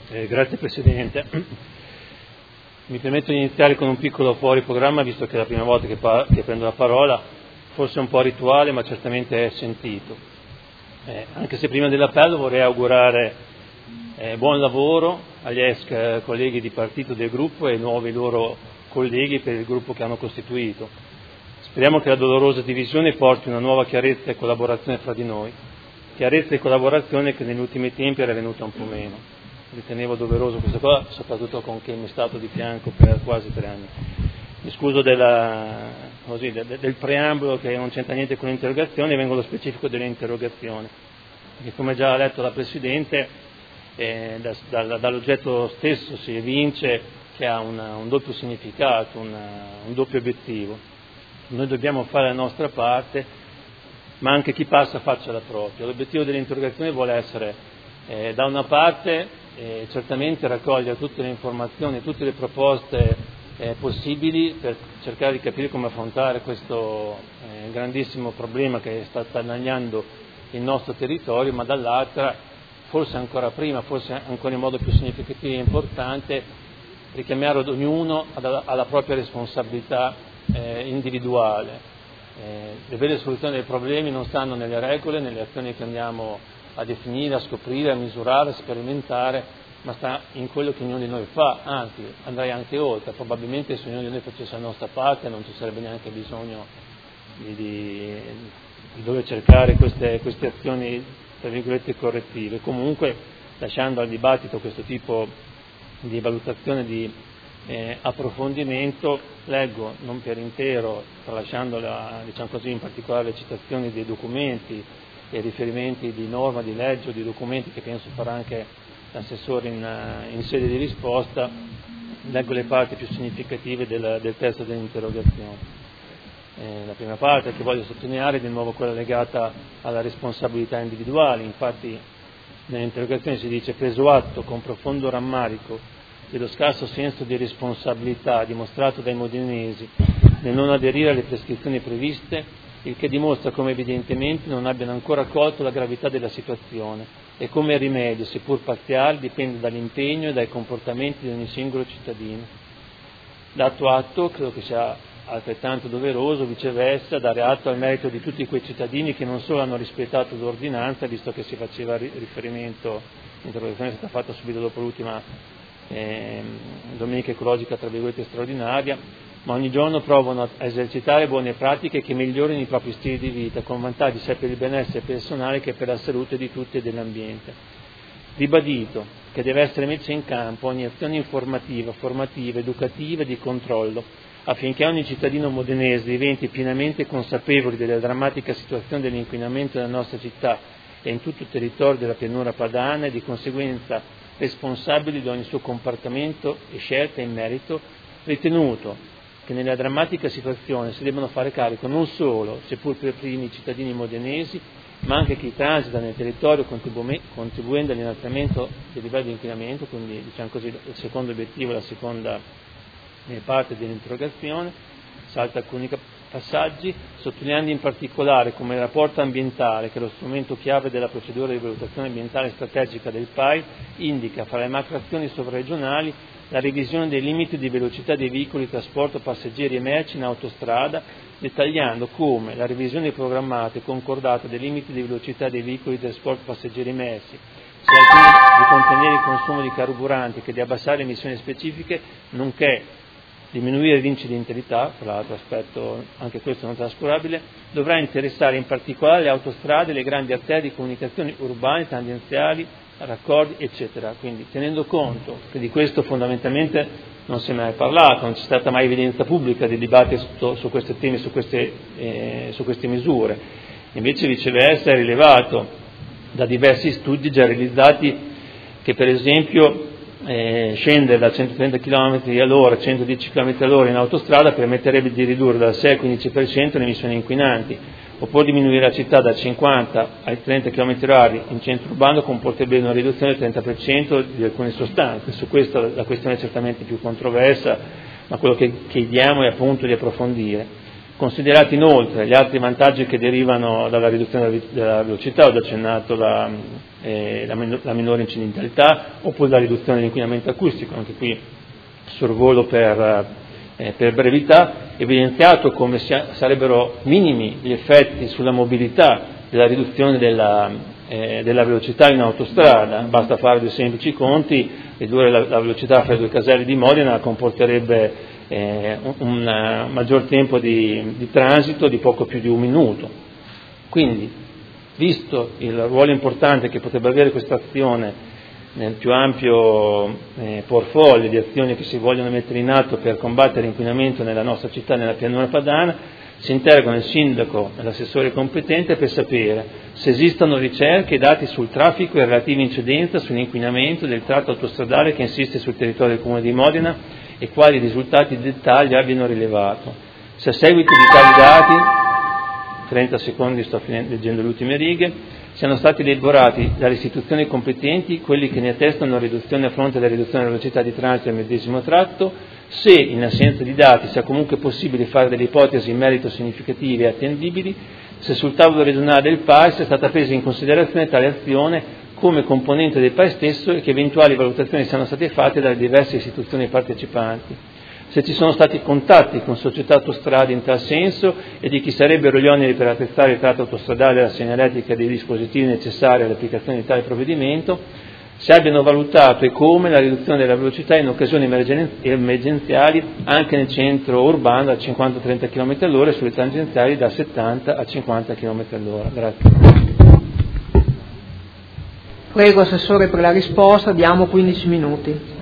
Grazie Presidente. Mi permetto di iniziare con un piccolo fuori programma, visto che è la prima volta che prendo la parola, forse un po' rituale ma certamente è sentito. Anche se prima dell'appello vorrei augurare buon lavoro agli ex colleghi di partito del gruppo e ai nuovi loro colleghi per il gruppo che hanno costituito. Speriamo che la dolorosa divisione porti una nuova chiarezza e collaborazione fra di noi, chiarezza e collaborazione che negli ultimi tempi era venuta un po' meno. Ritenevo doveroso questa cosa, soprattutto con chi mi è stato di fianco per quasi 3 anni. Mi scuso del preambolo che non c'entra niente con l'interrogazione, vengo allo specifico delle interrogazioni, che come già ha letto la Presidente, dall'oggetto stesso si evince che ha un doppio significato, un doppio obiettivo. Noi dobbiamo fare la nostra parte, ma anche chi passa faccia la propria. L'obiettivo dell'interrogazione vuole essere, da una parte, certamente raccogliere tutte le informazioni, tutte le proposte possibili per cercare di capire come affrontare questo grandissimo problema che sta attanagliando il nostro territorio, ma dall'altra, forse ancora prima, forse ancora in modo più significativo e importante, richiamare ad ognuno alla propria responsabilità individuale. Le vere soluzioni dei problemi non stanno nelle regole, nelle azioni che andiamo a definire, a scoprire, a misurare, a sperimentare, ma sta in quello che ognuno di noi fa, anzi andrei anche oltre, probabilmente se ognuno di noi facesse la nostra parte non ci sarebbe neanche bisogno di dover cercare queste azioni tra virgolette correttive. Comunque, lasciando al dibattito questo tipo di valutazione, di approfondimento, leggo non per intero, tralasciando diciamo così, in particolare le citazioni dei documenti e riferimenti di norma, di legge o di documenti che penso farà anche l'assessore in sede di risposta, leggo le parti più significative del testo dell'interrogazione. La prima parte che voglio sottolineare è di nuovo quella legata alla responsabilità individuale. Infatti nell'interrogazione si dice: preso atto con profondo rammarico dello scarso senso di responsabilità dimostrato dai modenesi nel non aderire alle prescrizioni previste, il che dimostra come evidentemente non abbiano ancora colto la gravità della situazione e come il rimedio, seppur parziale, dipende dall'impegno e dai comportamenti di ogni singolo cittadino. Dato atto, credo che sia altrettanto doveroso, viceversa, dare atto al merito di tutti quei cittadini che non solo hanno rispettato l'ordinanza, visto che si faceva riferimento, l'interrogazione è stata fatta subito dopo l'ultima domenica ecologica tra virgolette straordinaria, ma ogni giorno provano a esercitare buone pratiche che migliorino i propri stili di vita, con vantaggi sia per il benessere personale che per la salute di tutti e dell'ambiente. Ribadito che deve essere messa in campo ogni azione informativa, formativa, educativa e di controllo, affinché ogni cittadino modenese diventi pienamente consapevole della drammatica situazione dell'inquinamento nella nostra città e in tutto il territorio della pianura padana e di conseguenza responsabili di ogni suo comportamento e scelta in merito, ritenuto che nella drammatica situazione si debbano fare carico non solo, seppur per primi, i cittadini modenesi, ma anche chi transita nel territorio contribuendo all'innalzamento del livello di inquinamento, quindi diciamo così il secondo obiettivo, la seconda parte dell'interrogazione. Salta alcuni passaggi, sottolineando in particolare come il rapporto ambientale, che è lo strumento chiave della procedura di valutazione ambientale strategica del PAI, indica fra le macroazioni sovraregionali la revisione dei limiti di velocità dei veicoli di trasporto passeggeri e merci in autostrada, dettagliando come la revisione programmata e concordata dei limiti di velocità dei veicoli di trasporto passeggeri e merci, sia al fine di contenere il consumo di carburanti che di abbassare le emissioni specifiche, nonché diminuire l'incidentalità, tra l'altro aspetto anche questo non trascurabile, dovrà interessare in particolare le autostrade e le grandi arterie di comunicazione urbane, tangenziali, raccordi, eccetera. Quindi tenendo conto che di questo fondamentalmente non si è mai parlato, non c'è stata mai evidenza pubblica di dibattito su questi temi, su queste misure, invece viceversa è rilevato da diversi studi già realizzati che per esempio scendere da 130 km all'ora a 110 km all'ora in autostrada permetterebbe di ridurre dal 6 al 15% le emissioni inquinanti, oppure diminuire la città da 50 ai 30 km/h in centro urbano comporterebbe una riduzione del 30% di alcune sostanze. Su questo la questione è certamente più controversa, ma quello che chiediamo è appunto di approfondire. Considerati inoltre gli altri vantaggi che derivano dalla riduzione della velocità, ho già accennato la minore incidentalità, oppure la riduzione dell'inquinamento acustico, anche qui sorvolo per brevità, evidenziato come sarebbero minimi gli effetti sulla mobilità della riduzione della velocità in autostrada. Basta fare due semplici conti: ridurre la velocità fra i due caselli di Modena comporterebbe un maggior tempo di transito di poco più di un minuto. Quindi, visto il ruolo importante che potrebbe avere questa azione nel più ampio portfolio di azioni che si vogliono mettere in atto per combattere l'inquinamento nella nostra città, nella pianura padana, si interrogano il sindaco e l'assessore competente per sapere se esistono ricerche e dati sul traffico e relativa incidenza sull'inquinamento del tratto autostradale che insiste sul territorio del Comune di Modena e quali risultati di dettaglio abbiano rilevato. Se a seguito di tali dati, 30 secondi, sto leggendo le ultime righe, siano stati elaborati dalle istituzioni competenti quelli che ne attestano la riduzione a fronte della riduzione della velocità di transito del medesimo tratto, se in assenza di dati sia comunque possibile fare delle ipotesi in merito significative e attendibili, se sul tavolo regionale del PAES è stata presa in considerazione tale azione come componente del PAES stesso e che eventuali valutazioni siano state fatte dalle diverse istituzioni partecipanti, se ci sono stati contatti con società autostrade in tal senso e di chi sarebbero gli oneri per attestare il tratto autostradale e la segnaletica dei dispositivi necessari all'applicazione di tale provvedimento, se abbiano valutato e come la riduzione della velocità in occasioni emergenziali anche nel centro urbano da 50-30 km all'ora e sulle tangenziali da 70 a 50 km all'ora. Grazie. Prego Assessore per la risposta, diamo 15 minuti.